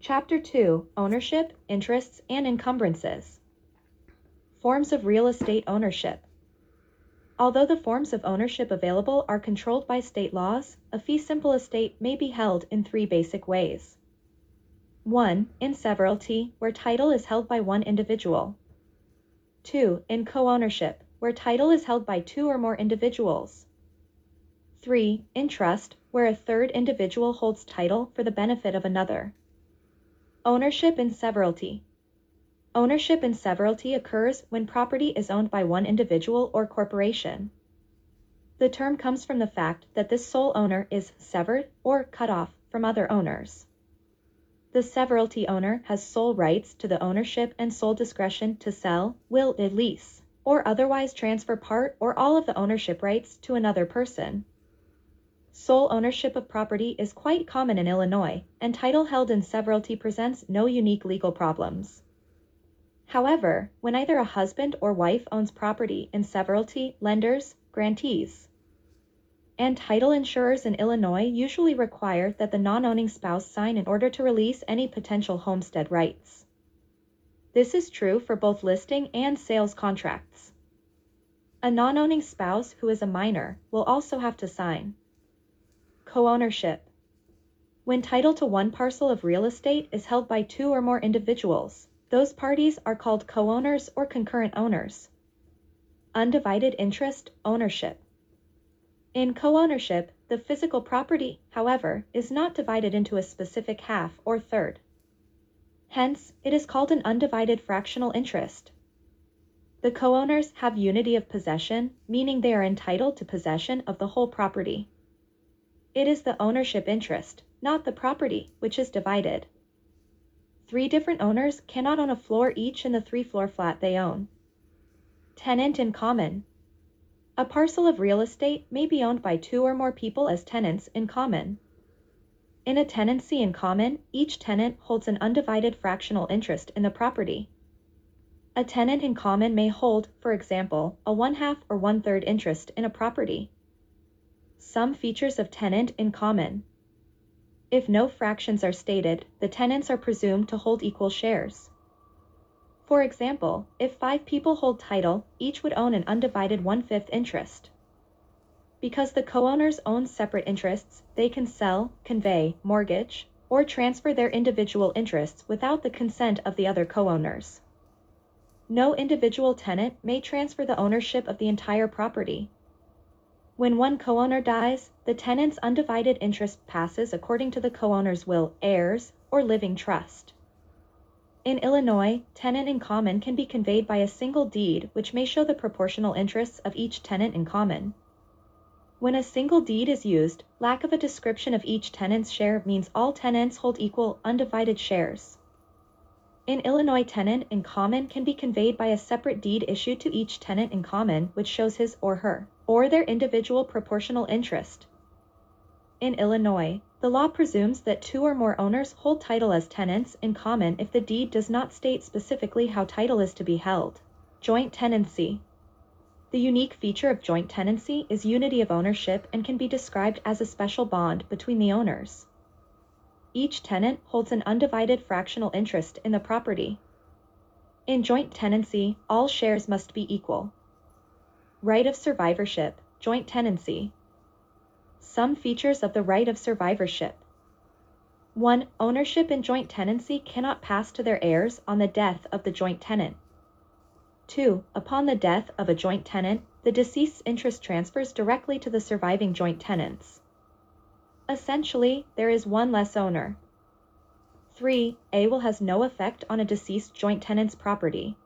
Chapter 2: Ownership, Interests, and Encumbrances. Forms of real estate ownership. Although the forms of ownership available are controlled by state laws, a fee simple estate may be held in three basic ways. 1. In severalty, where title is held by one individual. 2. In co-ownership, where title is held by two or more individuals. 3. In trust, where a third individual holds title for the benefit of another. Ownership in severalty. Ownership in severalty occurs when property is owned by one individual or corporation. The term comes from the fact that this sole owner is severed or cut off from other owners. The severalty owner has sole rights to the ownership and sole discretion to sell, will, lease, or otherwise transfer part or all of the ownership rights to another person. Sole ownership of property is quite common in Illinois, and title held in severalty presents no unique legal problems. However, when either a husband or wife owns property in severalty, lenders, grantees, and title insurers in Illinois usually require that the non-owning spouse sign in order to release any potential homestead rights. This is true for both listing and sales contracts. A non-owning spouse who is a minor will also have to sign. Co-ownership. When title to one parcel of real estate is held by two or more individuals, those parties are called co-owners or concurrent owners. Undivided interest ownership. In co-ownership, the physical property, however, is not divided into a specific half or third. Hence, it is called an undivided fractional interest. The co-owners have unity of possession, meaning they are entitled to possession of the whole property. It is the ownership interest, not the property, which is divided. Three different owners cannot own a floor each in the three-floor flat they own. Tenant in common. A parcel of real estate may be owned by two or more people as tenants in common. In a tenancy in common, each tenant holds an undivided fractional interest in the property. A tenant in common may hold, for example, a 1/2 or 1/3 interest in a property. Some features of tenant in common. If no fractions are stated, the tenants are presumed to hold equal shares. For example, if 5 people hold title, each would own an undivided 1/5 interest. Because the co-owners own separate interests, they can sell, convey, mortgage, or transfer their individual interests without the consent of the other co-owners. No individual tenant may transfer the ownership of the entire property. When one co-owner dies, the tenant's undivided interest passes according to the co-owner's will, heirs, or living trust. In Illinois, tenant in common can be conveyed by a single deed which may show the proportional interests of each tenant in common. When a single deed is used, lack of a description of each tenant's share means all tenants hold equal, undivided shares. In Illinois, tenant in common can be conveyed by a separate deed issued to each tenant in common which shows his or her, or their individual proportional interest. In Illinois, the law presumes that 2 or more owners hold title as tenants in common if the deed does not state specifically how title is to be held. Joint tenancy. The unique feature of joint tenancy is unity of ownership and can be described as a special bond between the owners. Each tenant holds an undivided fractional interest in the property. In joint tenancy, all shares must be equal. Right of survivorship, joint tenancy. Some features of the right of survivorship. 1. Ownership in joint tenancy cannot pass to their heirs on the death of the joint tenant. 2. Upon the death of a joint tenant, the deceased's interest transfers directly to the surviving joint tenants. Essentially, there is one less owner. 3. A will has no effect on a deceased joint tenant's property.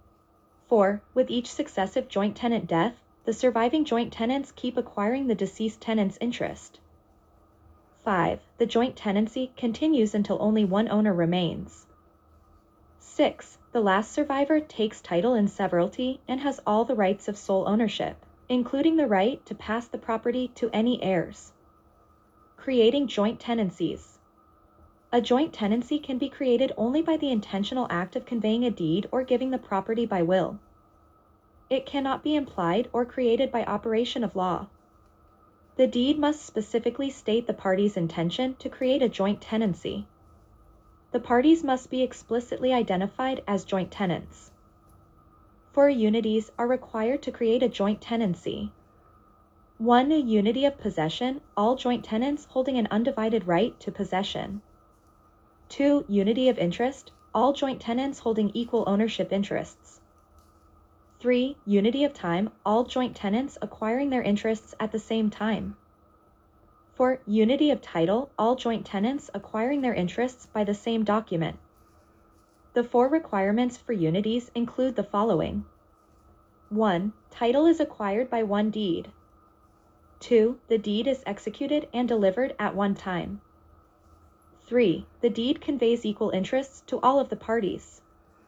4. With each successive joint tenant death, the surviving joint tenants keep acquiring the deceased tenant's interest. 5. The joint tenancy continues until only one owner remains. 6. The last survivor takes title in severalty and has all the rights of sole ownership, including the right to pass the property to any heirs. Creating joint tenancies. A joint tenancy can be created only by the intentional act of conveying a deed or giving the property by will. It cannot be implied or created by operation of law. The deed must specifically state the party's intention to create a joint tenancy. The parties must be explicitly identified as joint tenants. 4 unities are required to create a joint tenancy. 1. A unity of possession, all joint tenants holding an undivided right to possession. 2. Unity of interest, all joint tenants holding equal ownership interests. 3. Unity of time, all joint tenants acquiring their interests at the same time. 4. Unity of title, all joint tenants acquiring their interests by the same document. The 4 requirements for unities include the following. 1. Title is acquired by one deed. 2. The deed is executed and delivered at one time. 3. The deed conveys equal interests to all of the parties.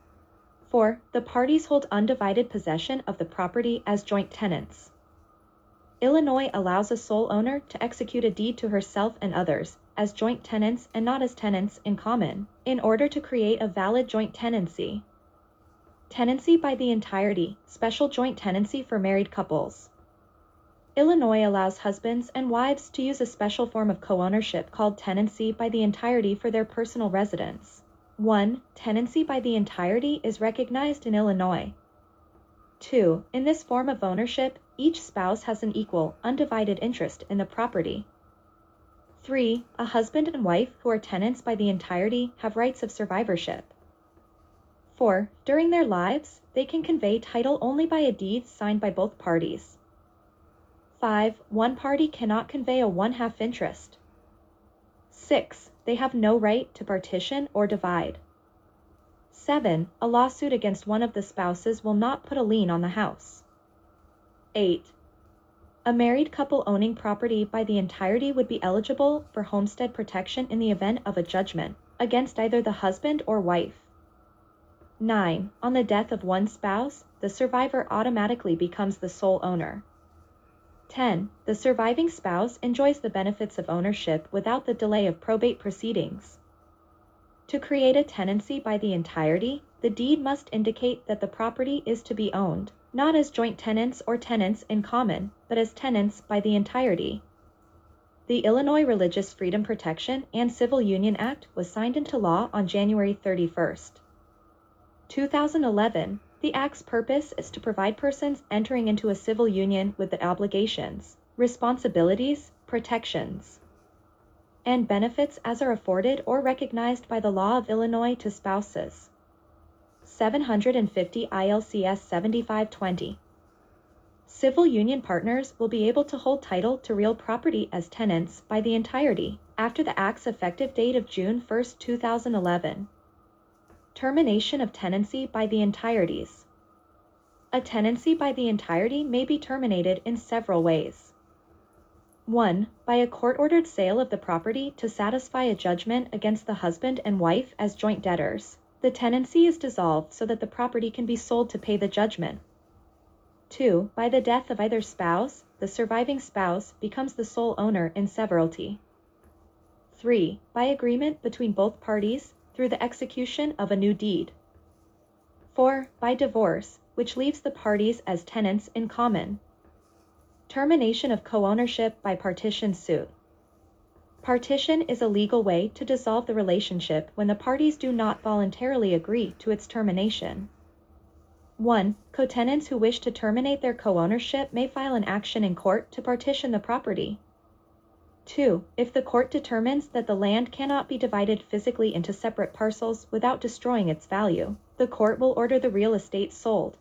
4. The parties hold undivided possession of the property as joint tenants. Illinois allows a sole owner to execute a deed to herself and others as joint tenants and not as tenants in common, in order to create a valid joint tenancy. Tenancy by the entirety, special joint tenancy for married couples. Illinois allows husbands and wives to use a special form of co-ownership called tenancy by the entirety for their personal residence. 1. Tenancy by the entirety is recognized in Illinois. 2. In this form of ownership, each spouse has an equal, undivided interest in the property. 3. A husband and wife who are tenants by the entirety have rights of survivorship. 4. During their lives, they can convey title only by a deed signed by both parties. 5. One party cannot convey a one-half interest. 6. They have no right to partition or divide. 7. A lawsuit against one of the spouses will not put a lien on the house. 8. A married couple owning property by the entirety would be eligible for homestead protection in the event of a judgment against either the husband or wife. 9. On the death of one spouse, the survivor automatically becomes the sole owner. 10. The surviving spouse enjoys the benefits of ownership without the delay of probate proceedings. To create a tenancy by the entirety, the deed must indicate that the property is to be owned, not as joint tenants or tenants in common, but as tenants by the entirety. The Illinois Religious Freedom Protection and Civil Union Act was signed into law on January 31, 2011. The Act's purpose is to provide persons entering into a civil union with the obligations, responsibilities, protections, and benefits as are afforded or recognized by the law of Illinois to spouses. 750 ILCS 7520. Civil union partners will be able to hold title to real property as tenants by the entirety after the Act's effective date of June 1, 2011. Termination of tenancy by the entireties. A tenancy by the entirety may be terminated in several ways. 1. By a court-ordered sale of the property to satisfy a judgment against the husband and wife as joint debtors. The tenancy is dissolved so that the property can be sold to pay the judgment. 2. By the death of either spouse, the surviving spouse becomes the sole owner in severalty. 3. By agreement between both parties through the execution of a new deed. 4. By divorce, which leaves the parties as tenants in common. Termination of co-ownership by partition suit. Partition is a legal way to dissolve the relationship when the parties do not voluntarily agree to its termination. 1. Co-tenants who wish to terminate their co-ownership may file an action in court to partition the property. 2. If the court determines that the land cannot be divided physically into separate parcels without destroying its value, the court will order the real estate sold.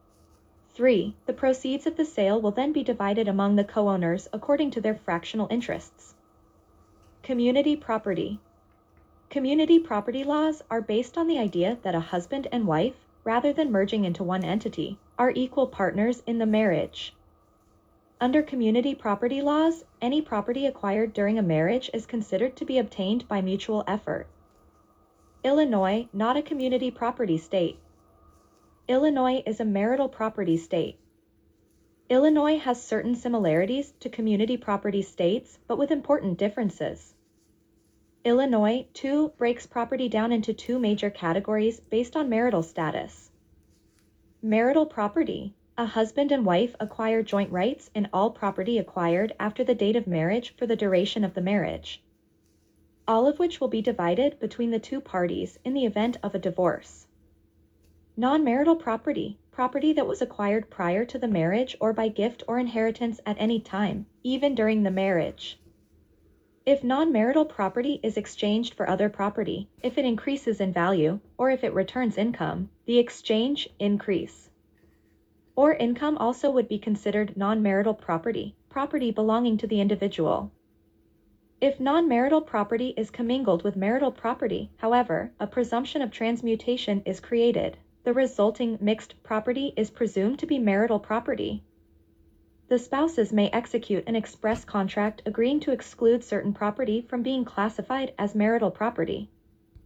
3. The proceeds of the sale will then be divided among the co-owners according to their fractional interests. Community property. Community property laws are based on the idea that a husband and wife, rather than merging into one entity, are equal partners in the marriage. Under community property laws, any property acquired during a marriage is considered to be obtained by mutual effort. Illinois, not a community property state. Illinois is a marital property state. Illinois has certain similarities to community property states, but with important differences. Illinois, too, breaks property down into 2 major categories based on marital status. Marital property. A husband and wife acquire joint rights in all property acquired after the date of marriage for the duration of the marriage. all of which will be divided between the two parties in the event of a divorce. Non-marital property, property that was acquired prior to the marriage or by gift or inheritance at any time, even during the marriage. If non-marital property is exchanged for other property, if it increases in value, or if it returns income, the exchange increase or income also would be considered non-marital property, property belonging to the individual. If non-marital property is commingled with marital property, however, a presumption of transmutation is created. The resulting mixed property is presumed to be marital property. The spouses may execute an express contract agreeing to exclude certain property from being classified as marital property.